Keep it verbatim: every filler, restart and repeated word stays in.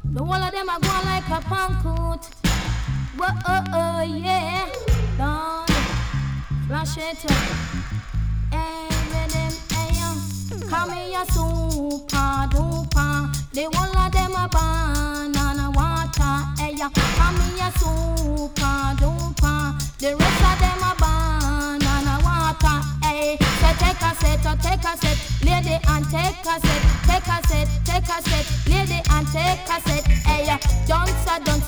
The whole of them are going like a pancoot. Whoa, oh, oh, yeah. Down, flash it up. Hey, rhythm, hey, yo. Come here, super duper. The whole of them are banana water. Hey, yo. Come here, super duper. The rest of them are banana water. Hey, so take a set, oh, take a set. Lady and take a set, take a set, take a set. Lady and take a set. Hey, yo. Don't, so don't.